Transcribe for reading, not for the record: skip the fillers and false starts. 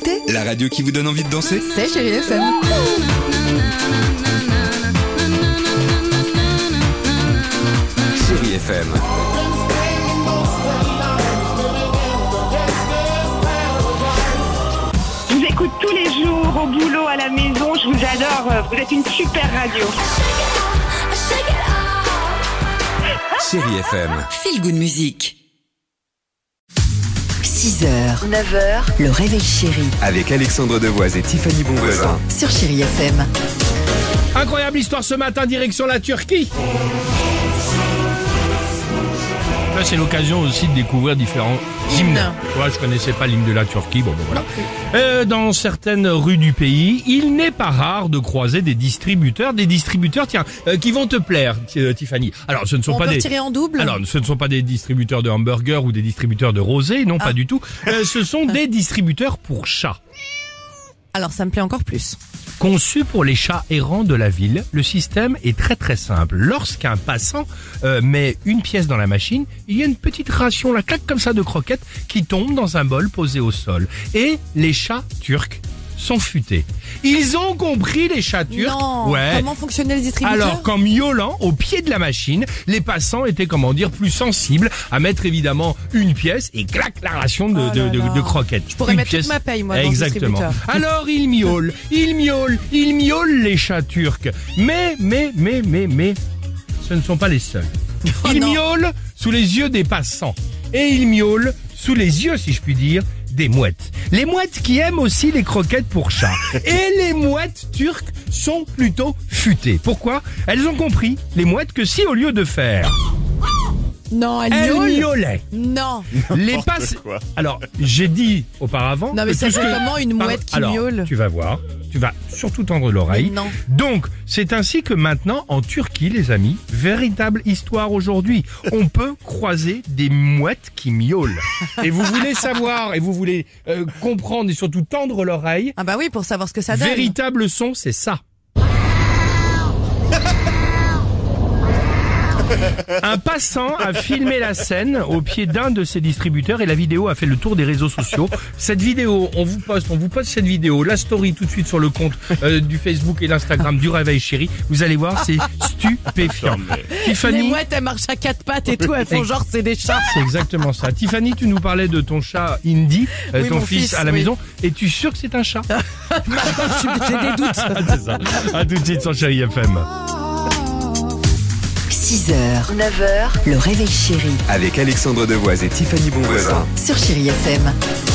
écoutez La radio qui vous donne envie de danser? C'est Chérie FM. Chérie FM. Je vous écoute tous les jours, au boulot, à la maison, je vous adore, vous êtes une super radio. Chérie FM. Feel Good Music. 6h, 9h, le réveil chéri Avec Alexandre Devoise et Tiffany Bonvoisin. sur Chérie FM. Incroyable histoire ce matin, direction la Turquie. Là, c'est l'occasion aussi de découvrir différents hymnes. Tu vois, je connaissais pas l'hymne de la Turquie, bon voilà. Dans certaines rues du pays, il n'est pas rare de croiser des distributeurs, tiens, qui vont te plaire, Tiffany. Alors, ce ne sont On pas peut des... tirer en double. Alors, ce ne sont pas des distributeurs de hamburgers ou des distributeurs de rosé, non, pas du tout. Ce sont des distributeurs pour chats. Alors ça me plaît encore plus. Conçu pour les chats errants de la ville, le système est très très simple. Lorsqu'un passant met une pièce dans la machine, il y a une petite ration, la claque comme ça de croquettes qui tombe dans un bol posé au sol. Et les chats turcs sont futés. Ils ont compris, les chats turcs. Non. Ouais. Comment fonctionnaient les distributeurs? Alors qu'en miaulant au pied de la machine, les passants étaient, comment dire, plus sensibles à mettre évidemment une pièce et clac, la ration de croquettes. Je pourrais mettre toute ma paye, moi, dans le Exactement. distributeur. Alors ils miaulent, les chats turcs. Mais, ce ne sont pas les seuls. Ils non. miaulent sous les yeux des passants. Et ils miaulent sous les yeux, si je puis dire, des mouettes. Les mouettes qui aiment aussi les croquettes pour chats. Et les mouettes turques sont plutôt futées. Pourquoi? Elles ont compris, les mouettes, que si au lieu de faire... Non, elle Elles miaule. miaulaient. Non. Les passes. Alors, j'ai dit auparavant. Non, mais que ça tout ce fait que- comment une mouette qui Alors, miaule? Tu vas voir. Tu vas surtout tendre l'oreille. Mais non. Donc, c'est ainsi que maintenant, en Turquie, les amis, véritable histoire aujourd'hui. On peut croiser des mouettes qui miaulent. Et vous voulez savoir, et vous voulez comprendre et surtout tendre l'oreille. Ah bah oui, pour savoir ce que ça donne. Véritable son, c'est ça. Un passant a filmé la scène au pied d'un de ses distributeurs et la vidéo a fait le tour des réseaux sociaux. Cette vidéo, on vous poste cette vidéo, la story tout de suite sur le compte du Facebook et l'Instagram du Réveil Chéri. Vous allez voir, c'est stupéfiant. Les Tiffany, mouettes, elles marchent à quatre pattes et tout, elles font genre c'est des chats. c'est exactement ça. Tiffany, tu nous parlais de ton chat Indy, Oui, ton mon fils à la oui. maison. Es-tu sûr que c'est un chat? J'ai des doutes. C'est ça. À tout de suite sur Chéri FM. 6h, 9h, le réveil chéri Avec Alexandre Devoise et Tiffany Bonvoisin. sur Chérie FM.